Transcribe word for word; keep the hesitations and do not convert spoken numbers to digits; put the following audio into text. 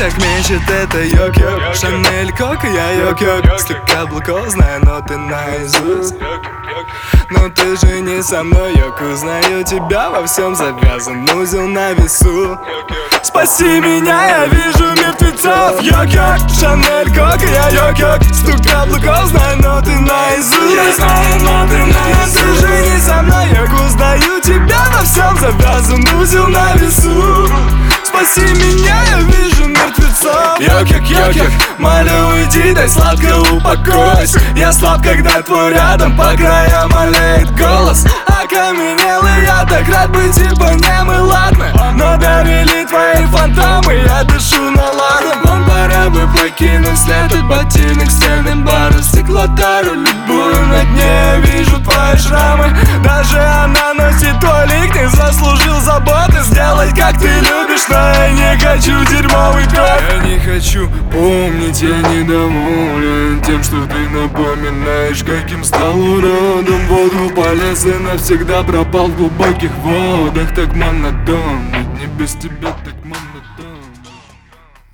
так мечет, это йок-йок. Шанель, Коко, я йок-йок. Сто каблуков знаю, но ты наизусть. Но ты же не со мной, йок. Узнаю тебя, во всем завязан узел на весу. Спаси меня, я вижу мертвецов. Йок-йок, Шанель, Коко, я йок-йок. Сто каблуков знаю, но ты наизусть. Я знаю, но ты наизусть. Ты же не со мной, йок. Узнаю тебя, во всем завязан узел на весу. Спаси меня, я вижу мертвецов. Йок-йок, йок-йок, молю, уйди, дай сладко упокойся. Я слаб, когда твой рядом, по краям олеет голос. Окаменелый, я так рад быть типа немый, ладно. Но довели твои фантомы, я дышу наладом. Вам пора бы покинуть след от ботинок, стельным бару, стеклотару любую. На дне вижу твои шрамы. Даже она носит твой лик, не заслужил заботы. Сделать как ты любишь, но я не хочу дерьмовый кровь. Я не хочу помнить, я недоволен тем, что ты напоминаешь, каким стал уродом. В воду полез и навсегда пропал в глубоких водах. Так монотонно, не без тебя.